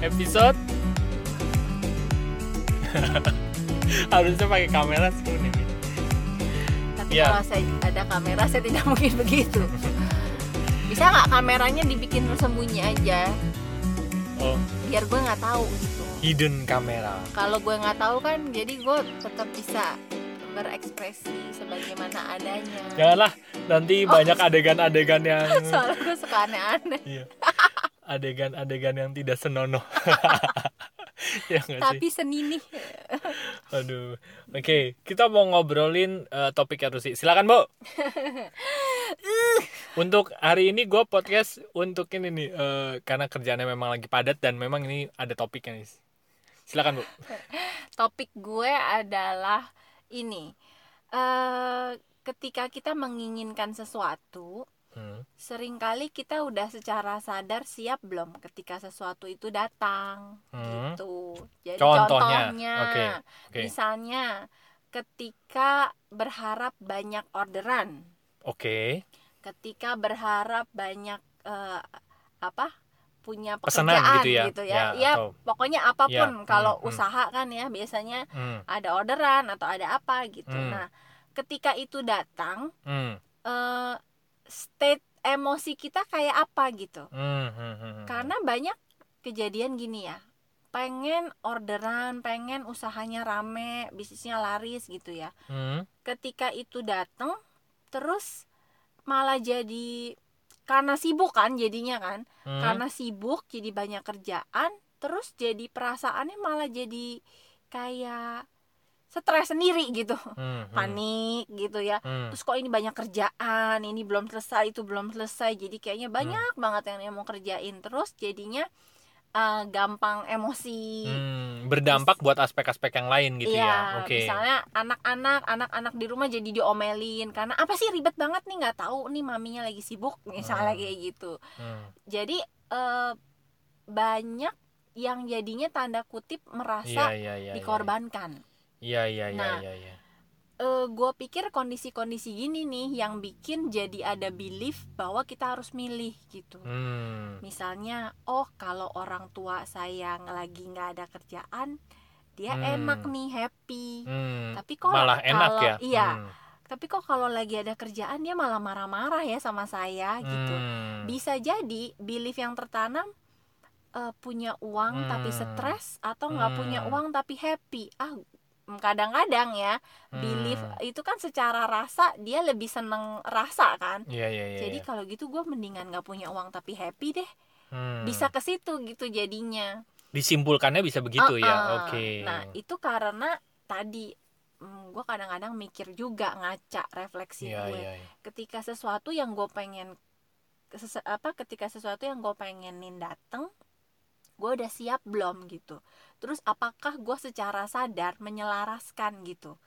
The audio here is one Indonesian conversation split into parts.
episode harusnya pakai kamera seru nih. Tapi Ya. kalau saya ada kamera saya tidak mungkin begitu. Bisa nggak kameranya dibikin tersembunyi aja Oh, biar gue nggak tahu gitu. hidden kamera. Kalau gue nggak tahu kan, jadi gue tetap bisa berekspresi sebagaimana adanya. Janganlah nanti banyak adegan-adegan yang Soalnya gue suka aneh-aneh. iya. Adegan-adegan yang tidak senonoh. Ya nggak sih? Tapi seni nih. Aduh. Oke, kita mau ngobrolin topik Rusi. Silakan, Bu. Untuk hari ini gue podcast untuk ini nih karena kerjaannya memang lagi padat dan memang ini ada topiknya nih. Silakan, Bu. Topik gue adalah ini. Ketika kita menginginkan sesuatu, seringkali kita udah secara sadar siap belum ketika sesuatu itu datang gitu. Jadi contohnya Oke. misalnya ketika berharap banyak orderan, Oke. ketika berharap banyak punya Pesanan pekerjaan gitu ya? ya Atau pokoknya apapun. ya, kalau usaha kan ya biasanya ada orderan atau ada apa gitu. Nah, ketika itu datang, state emosi kita kayak apa gitu. Karena banyak kejadian gini ya, pengen orderan, pengen usahanya rame, bisnisnya laris gitu ya. Ketika itu datang, terus malah jadi karena sibuk kan jadinya kan, karena sibuk jadi banyak kerjaan, terus jadi perasaannya malah jadi kayak stres sendiri gitu, panik gitu ya. Terus kok ini banyak kerjaan, ini belum selesai, itu belum selesai, jadi kayaknya banyak banget yang mau kerjain, terus jadinya gampang emosi. Berdampak buat aspek-aspek yang lain gitu Iya, ya. Oke. misalnya anak-anak di rumah jadi diomelin karena apa sih ribet banget nih, nggak tahu nih maminya lagi sibuk misalnya kayak gitu. Jadi banyak yang jadinya tanda kutip merasa dikorbankan. Iya. Nah, gue pikir kondisi-kondisi gini nih yang bikin jadi ada belief bahwa kita harus milih gitu. Misalnya, kalau orang tua saya lagi nggak ada kerjaan, dia enak nih, happy. Tapi kok malah enak kalau, ya. Iya. Tapi kok kalau lagi ada kerjaan dia malah marah-marah ya sama saya gitu. Bisa jadi belief yang tertanam, punya uang tapi stres, atau nggak punya uang tapi happy. Kadang-kadang ya belief itu kan secara rasa dia lebih seneng rasa kan. Jadi kalau gitu gue mendingan nggak punya uang tapi happy deh. Bisa ke situ gitu jadinya. Disimpulkannya bisa begitu ya. Oke. Nah itu karena tadi gue kadang-kadang mikir juga, ngaca refleksi gue. Ketika sesuatu yang gue pengen ketika sesuatu yang gue pengenin dateng, gue udah siap belum gitu. Terus apakah gue secara sadar menyelaraskan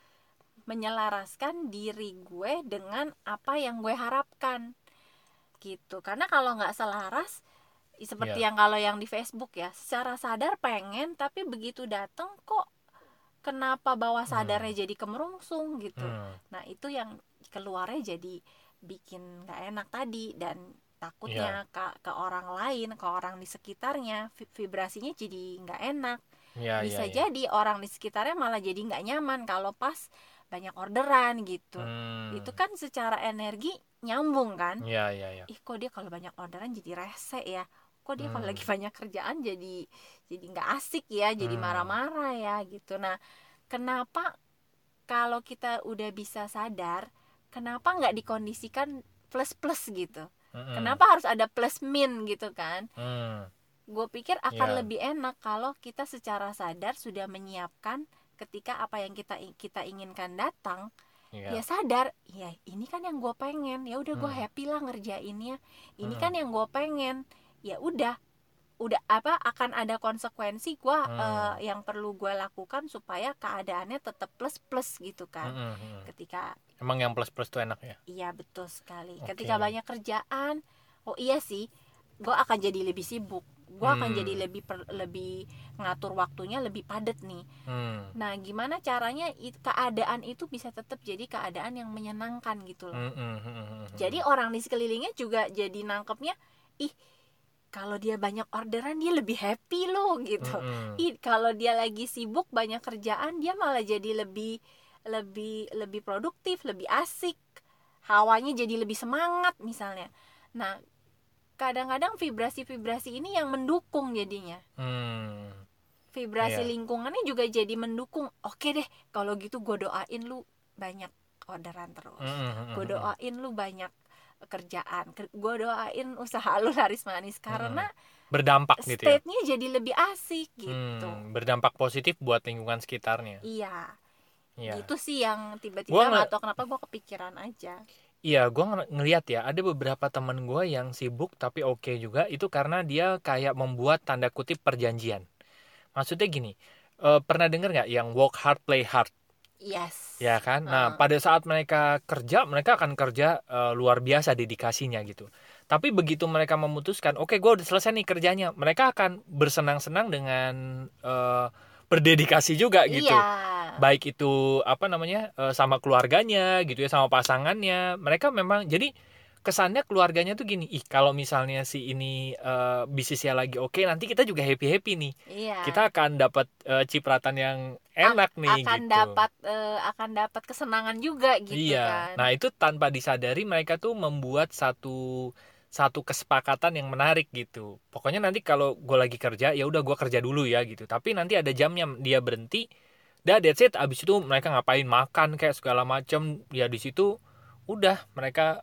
diri gue dengan apa yang gue harapkan gitu. Karena kalau nggak selaras, seperti yang kalau yang di Facebook ya, secara sadar pengen, tapi begitu datang kok kenapa bawah sadarnya jadi kemerungsung gitu. Nah itu yang keluarnya jadi bikin nggak enak tadi, dan takutnya ke orang lain, ke orang di sekitarnya vibrasinya jadi nggak enak. Bisa jadi orang di sekitarnya malah jadi nggak nyaman kalau pas banyak orderan gitu. Itu kan secara energi nyambung kan. Kok dia kalau banyak orderan jadi rese ya, kok dia kalau lagi banyak kerjaan jadi nggak asik ya, jadi marah-marah ya gitu. Nah, kenapa kalau kita udah bisa sadar, kenapa nggak dikondisikan plus-plus gitu? Kenapa harus ada plus min gitu kan? Gue pikir akan lebih enak kalau kita secara sadar sudah menyiapkan ketika apa yang kita inginkan datang, ya sadar, ya ini kan yang gue pengen, ya udah gue happy lah ngerjainnya. Ini kan yang gue pengen, ya udah akan ada konsekuensi gue yang perlu gue lakukan supaya keadaannya tetap plus gitu kan. Ketika emang yang plus tuh enak ya. Iya betul sekali. Ketika banyak kerjaan, iya sih, gue akan jadi lebih sibuk, gue akan jadi lebih ngatur waktunya lebih padat nih. Nah gimana caranya keadaan itu bisa tetap jadi keadaan yang menyenangkan gitu loh. Jadi orang di sekelilingnya juga jadi nangkepnya, kalau dia banyak orderan dia lebih happy loh gitu. Kalau dia lagi sibuk banyak kerjaan dia malah jadi lebih produktif, lebih asik, hawanya jadi lebih semangat misalnya. Nah, kadang-kadang vibrasi-vibrasi ini yang mendukung jadinya. Vibrasi lingkungannya juga jadi mendukung. Oke deh, kalau gitu gue doain lu banyak orderan terus. Gue doain lu banyak kerjaan. Gue doain usaha lu laris manis karena berdampak gitu ya. State-nya jadi lebih asik gitu. Berdampak positif buat lingkungan sekitarnya. Iya. Iya. Gitu sih yang tiba-tiba nggak tahu kenapa gue kepikiran aja. Iya, gue ngeliat ya, ada beberapa teman gue yang sibuk tapi oke juga. Itu karena dia kayak membuat tanda kutip perjanjian. Maksudnya gini, pernah dengar nggak yang work hard, play hard? Yes. Ya kan? Nah, pada saat mereka kerja, mereka akan kerja luar biasa dedikasinya gitu. Tapi begitu mereka memutuskan, oke, gue udah selesai nih kerjanya, mereka akan bersenang-senang dengan berdedikasi juga gitu. Iya. Baik itu sama keluarganya gitu ya, sama pasangannya. Mereka memang jadi kesannya keluarganya tuh gini, kalau misalnya si ini bisnisnya lagi oke, nanti kita juga happy nih. Iya. Kita akan dapat cipratan yang enak nih akan gitu. akan dapat kesenangan juga gitu kan. Nah itu tanpa disadari mereka tuh membuat satu kesepakatan yang menarik gitu. Pokoknya nanti kalau gue lagi kerja ya udah gue kerja dulu ya gitu. Tapi nanti ada jamnya dia berhenti. That's it. Abis itu mereka ngapain, makan kayak segala macem. Ya di situ udah mereka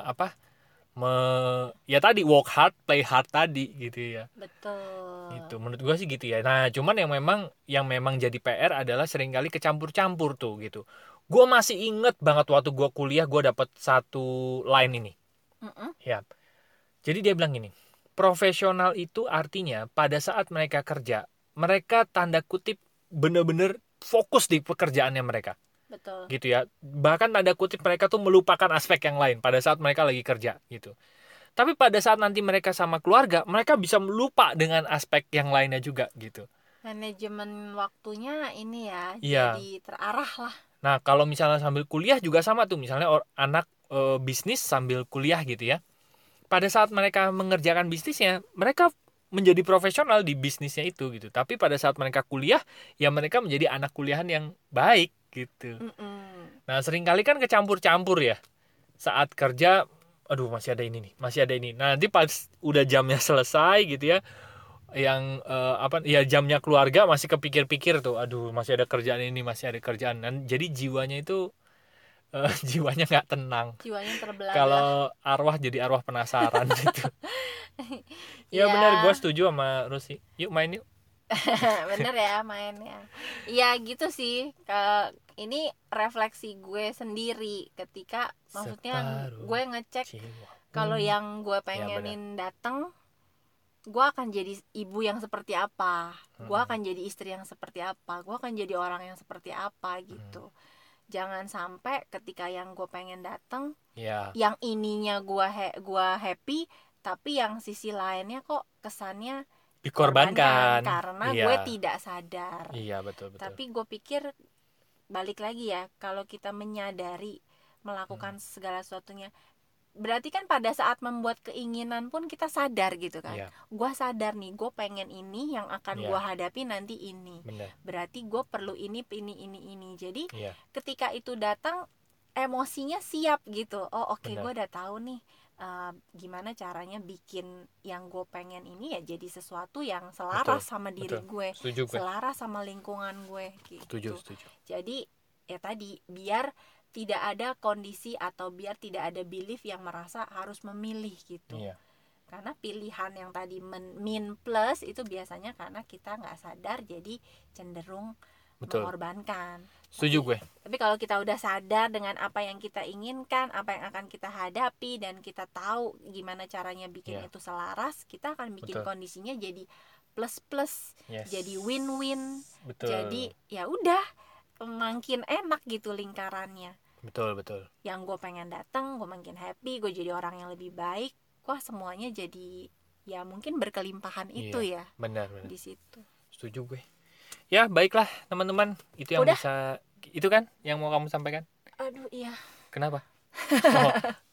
ya tadi work hard, play hard tadi gitu ya. Betul. Itu menurut gue sih gitu ya. Nah cuman yang memang jadi PR adalah seringkali kecampur-campur tuh gitu. Gue masih inget banget waktu gue kuliah gue dapet satu line ini. Ya. Jadi dia bilang gini, profesional itu artinya pada saat mereka kerja, mereka tanda kutip bener-bener fokus di pekerjaannya mereka. Betul. Gitu ya. Bahkan tanda kutip mereka tuh melupakan aspek yang lain pada saat mereka lagi kerja gitu. Tapi pada saat nanti mereka sama keluarga, mereka bisa lupa dengan aspek yang lainnya juga gitu. Manajemen waktunya ini ya, Iya. Jadi terarah lah. Nah, kalau misalnya sambil kuliah juga sama tuh, misalnya anak bisnis sambil kuliah gitu ya. Pada saat mereka mengerjakan bisnisnya, mereka menjadi profesional di bisnisnya itu gitu. Tapi pada saat mereka kuliah, ya mereka menjadi anak kuliahan yang baik gitu. Nah, seringkali kan kecampur-campur ya. Saat kerja, aduh masih ada ini nih, masih ada ini. Nah, nanti pas udah jamnya selesai gitu ya, yang jamnya keluarga masih kepikir-pikir tuh, aduh masih ada kerjaan ini, masih ada kerjaan. Dan jadi jiwanya itu jiwanya nggak tenang. Jiwanya terbelah. Kalau arwah jadi arwah penasaran gitu. Ya benar, gue setuju sama Rusi. Yuk main yuk. Bener ya main ya. Ya gitu sih. Ini refleksi gue sendiri ketika maksudnya gue ngecek kalau yang gue pengenin datang, gue akan jadi ibu yang seperti apa, gue akan jadi istri yang seperti apa, gue akan jadi orang yang seperti apa gitu. Jangan sampai ketika yang gue pengen datang, yang ininya gue happy, tapi yang sisi lainnya kok kesannya dikorbankan karena gue tidak sadar. Iya betul. Tapi gue pikir balik lagi ya, kalau kita menyadari melakukan segala sesuatunya, berarti kan pada saat membuat keinginan pun kita sadar gitu kan. Gue sadar nih, gue pengen ini yang akan gue hadapi nanti ini. Berarti gue perlu ini. Jadi ketika itu datang, emosinya siap gitu. Oh oke, gue udah tahu nih gimana caranya bikin yang gue pengen ini ya jadi sesuatu yang selaras sama diri gue, selaras sama lingkungan gue gitu. Setuju. Jadi ya tadi, biar tidak ada kondisi atau biar tidak ada belief yang merasa harus memilih gitu. Karena pilihan yang tadi min plus itu biasanya karena kita nggak sadar, jadi cenderung mengorbankan. Setuju gue. Tapi kalau kita udah sadar dengan apa yang kita inginkan, apa yang akan kita hadapi, dan kita tahu gimana caranya bikin itu selaras, kita akan bikin kondisinya jadi plus, jadi win-win. Jadi ya udah, makin enak gitu lingkarannya. Betul. Yang gue pengen datang, gue makin happy, gue jadi orang yang lebih baik. Wah, semuanya jadi ya mungkin berkelimpahan itu ya. Benar. Di situ. Setuju gue. Ya, baiklah teman-teman, itu yang bisa itu kan yang mau kamu sampaikan? Aduh, iya. Kenapa?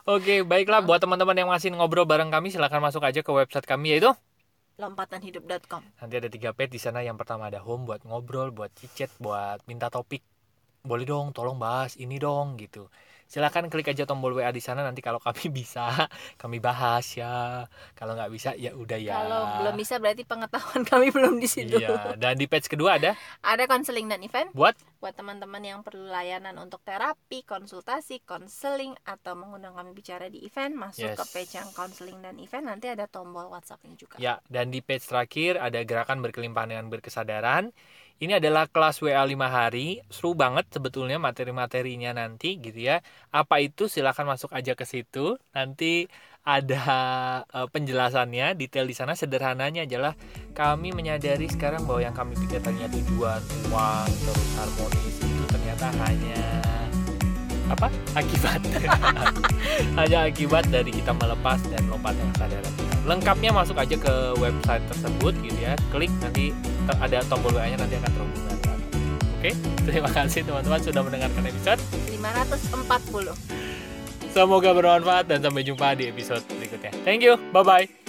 Oke, baiklah buat teman-teman yang masih ngobrol bareng kami, silahkan masuk aja ke website kami yaitu lompatanhidup.com. nanti ada 3 page di sana. Yang pertama ada home buat ngobrol, buat chat, buat minta topik. Boleh dong, tolong bahas ini dong gitu. Silakan klik aja tombol WA di sana, nanti kalau kami bisa kami bahas ya. Kalau nggak bisa ya udah ya. Kalau belum bisa berarti pengetahuan kami belum di situ. Iya, dan di page kedua ada konseling dan event buat teman-teman yang perlu layanan untuk terapi, konsultasi, konseling atau mengundang kami bicara di event, masuk ke page yang konseling dan event, nanti ada tombol WhatsApp-nya juga. Ya, dan di page terakhir ada gerakan berkelimpahan dengan berkesadaran. Ini adalah kelas WA 5 hari, seru banget sebetulnya materi-materinya nanti gitu ya. Apa itu? Silakan masuk aja ke situ. Nanti ada penjelasannya, detail di sana. Sederhananya adalah kami menyadari sekarang bahwa yang kami pikir tadinya tujuan, uang, terus harmonis itu ternyata hanya akibat. Hanya akibat dari kita melepas dan lompatnya kesadaran. Lengkapnya masuk aja ke website tersebut gitu ya. Klik nanti ada tombol WA-nya, nanti akan terhubung. Oke, terima kasih teman-teman sudah mendengarkan episode 540. Semoga bermanfaat dan sampai jumpa di episode berikutnya. Thank you, bye-bye.